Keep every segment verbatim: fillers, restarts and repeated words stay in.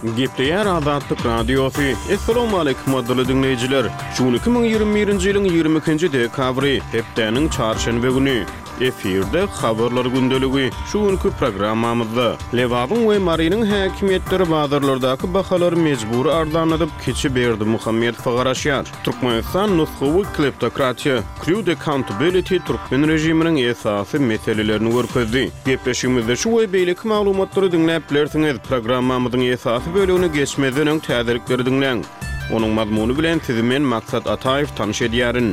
Gepleyer Azatlyk Radiosu. Assalamu alaykum adly dinleyijiler. Şu iki ming ýygrimi birinji ýylyň ýygrimi ikinji dekabry hepdeniň çarşembe güni efirde habarlar gündöligi şu günkü programmamyzda Lewabyň we Marynyň häkimetleri bazarlardaky bahalary mejburi arzanyp keçi berdi Muhammed Fagaraşýar. Türkmenistan nusxawy kleptokratiýa, crude accountability Türkmen rejiminiň esasy meselelerini görkezdi. Gepleşigimizde şu we beýleki maglumatlary dinläp bilersiňiz. Programmamyzyň esasy bölügini geçmeden öň täzirikleri dinleň. Onuň mazmuny bilen sizi men Maksat Ataýew tanyş edýärin.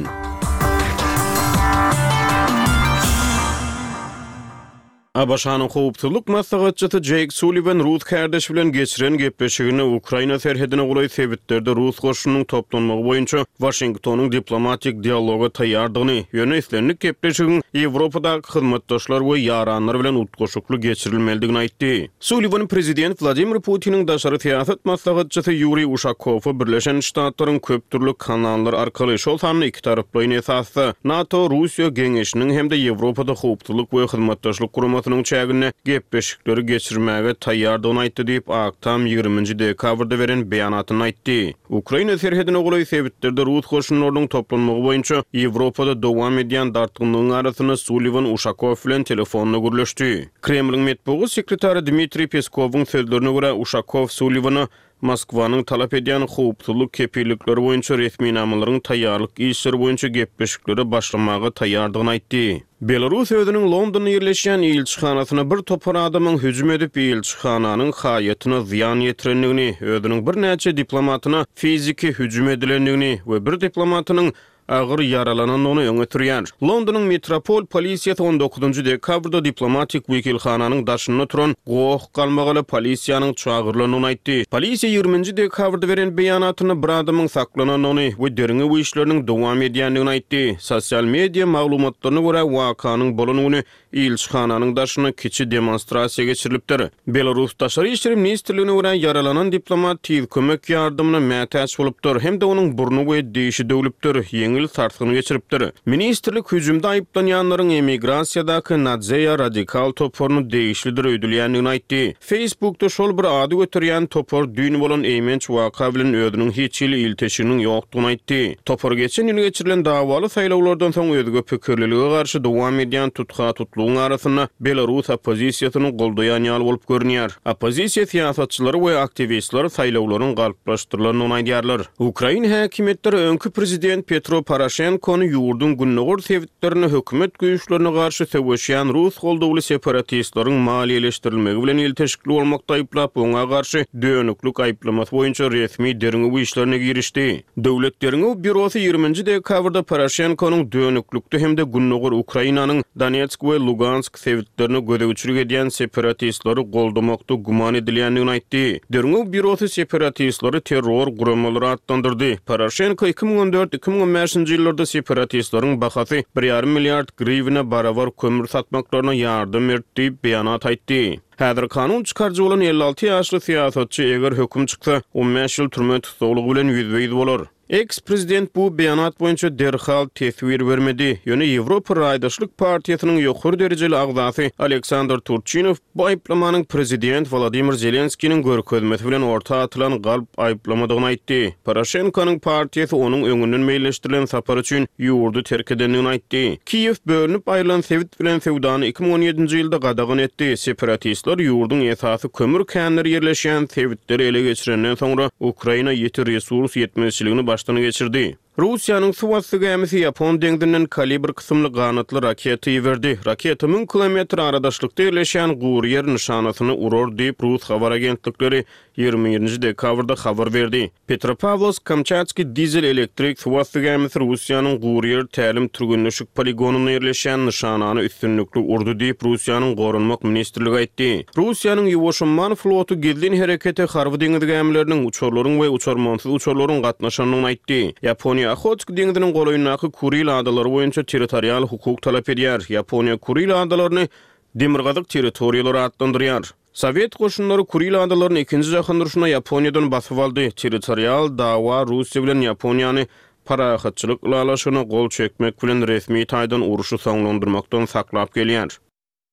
Abaşanyň howpsuzlyk maslahatçysy Jake Sullivan Rus kardeşi bilen geçiren gepleşigini Ukraina serhedine gulay sebetlerde Rus goşunynyň toplanmagy boýunça Washingtonyň diplomatik dialoga taýýardygyny, ýönelislenlik gepleşigiň Ýewropadaky hyzmatdaşlar we ýaranlar bilen utgoşukly geçirilmeligini aýtdy. Sullivan prezident Vladimir Putiniň daşary siýasat maslahatçysy Yuri Ushakowy Birleşen Ştatlaryň köp türlü kanallar arkaly şol sany iki taraply esasy NATO Russiýa geňeşiniň hemde Ýewropada howpsuzlyk we hyzmatdaşlyk guramatynyň çägine gepleşikleri geçirmäge taýýardygyny aýtdy diýip Aktam ýygrimiňji dekabrda beren beýanatyny aýtdy. Ukraina serhedine gulay sebetlerde Rus goşunlarynyň toplanmagy boýunça Ýewropada dowam edýän dartgynyň arasyny Sullivan Ushakow bilen telefonna gürleşdi. Kremliň medeniýet sekretary Dmitri Peskowyň sözlerine görä Ushakow Sullivany Moskwanyň talap edýän howpsuzlyk kepillikleri boýunça resmi namalaryň taýýarlyk işleri boýunça gepleşikleri başlamagy taýýardygyny aýtdy. Belarus özüniň Londonda ýerleşýän elçixanasyna bir topar adamyň hüjüm edip elçixananyň haýatyna ziýan ýetirenligini, özüniň bir näçe diplomatyna fiziki hüjüm edilenligini we bir diplomatynyň agyr yaralanan onu öňe sürýär. Londonyň Metropol polisiýasy on dokuzunju dekabrda diplomatik wekilhananyň daşyna turan gowy galmagaly polisiýanyň çağırylanyny aýtdy. Polisiýa ýygrimiňji dekabrda beren beýanatyny bir adamyň saklananyny we deriňi bu işleriniň dowam edýänligini aýtdy. Sosial media maglumatlaryna görä wakanyň bolanyny elçixananyň daşyna kiçi demonstrasiýa geçirilipdir. Belarus Daşary işleri ministrligine görä yaralanan diplomat tiz kömek ýardymyna mätäç bolupdyr hemde onuň burnu we dişi döwülipdir. Ýeňil tartgyny geçiripdir. Ministrlik hüjümde aýyplanýanlaryň emigrasiýadaky Nadzeya radikal toporuny değişlidir öýdülýänligini aýtdy. Facebookda şol bir ady götürýän topor düýni bolan eýmenç waka bilen özüniň hiç ýyl ilteşiginiň ýokdugyny aýtdy. Topor geçen ýyl geçirilen dawaly saýlawlardan soň özgü pikirliligi garşy dowam edýän tutga tutlugyň arasyna Belarus opozisiýasyny goldaýan ýaly bolup görünýär. Opozisiýa siýasatçylary we aktivistler saýlawlaryň galplaşdyrylanyny aýdýarlar. Ukraina häkimetleri öňkü prezident Petro Poroshenkony ýurdun günnägör sebitlerini hökümet güýçlerine garşy söwüşýän Rus goldugly separatistleriň maliýeleşdirilmegi bilen ilteşikli bolmakda aýplap oňa garşy dönüklik aýplamasy boýunça resmi deriňi bu işlerine girişdi. Döwletleriň bürosy ýygrimiňji dekabrda Poroshenkonyň dönüklikde hemde günnägör Ukrainanyň Donetsk we Lugansk sebitlerini gödegçilik edýän separatistleri goldamakda guman edilýändigini aýtdy. Deriňi bürosy separatistleri terror guramalary atlandyrdy. Poroshenko iki ming on dört iki ming on beşinji ýyllarda separatistleriň bahasy bir ýarym milliard grivna barabar kömür satmaklaryna ýardym etdi diýip beýanat aýtdy. Häzir kanun çykarjy bolan elli alty ýaşly siýasatçy eger höküm çyksa on beş ýyl türme tutulgy bilen ýüzbeýiz bolar. Ex-prezident bu beýanat boýunça derhal tesbir bermedi. Ýöne Ýewropa Raýdaşlyk partiýasynyň ýokary derejeli agzasy Aleksandr Turchynov bu aýplamanyň prezident Vladimir Zelenskiň görkezmesi bilen orta atylan galp aýplamadygyny aýtdy. Poroshenkonyň partiýasy onuň öňünden meýleşdirilen sapar üçin ýurdu terk edenligini aýtdy. Kiýew bölünip aýrylan sebit bilen sewdany iki ming on ýedinji ýylda gadagyn etdi. Separatistler ýurdun esasy kömür känleri ýerleşýän sebitleri ele geçirenden soňra Ukraina ýeti resurs ýetmezçiligini başlany geçirdi. Russiýanyň Suwasy gemisi Ýapon deňdinden kalibr kysymly ganatly raketa ýerdi. Raketa ming kilometr aradaşlykda ýerleşýän Gurier nişanasyny urur diýip Rus habar agentlikleri ýygrimi birinji dekabrda habar berdi. Petropavlovsk-Kamchatski dizel elektrik Suwasy gemisi Russiýanyň Gurier tälim türgünleşik poligonuny ýerleşýän nişanany üstünlükli urdy diýip Russiýanyň gorunmak ministrligi aýtdy. Russiýanyň Ýuwaşman flotu gizlin herekete Harby deňizi gemleriniň uçurlaryň we uçurmansyz uçurlaryň gatnaşanyny aýtdy. Ýaponiýa Ochotsk deňiziniň goloýundaky Kuril adalary boýunça territorial hukuk talap edýär. Ýaponiýa Kuril adalaryny demirgazyk territoriýalary adlandyrýar. Sovet goşunlary Kuril adalaryny ikinji jahon uruşyna Ýaponiýadan basyp aldy. Territorial dawa Russiýa bilen Ýaponiýany parahatçylyk ulalaşyna gol çekmek bilen resmi taýdan uruşy soňlandyrmakdan saklap gelýär.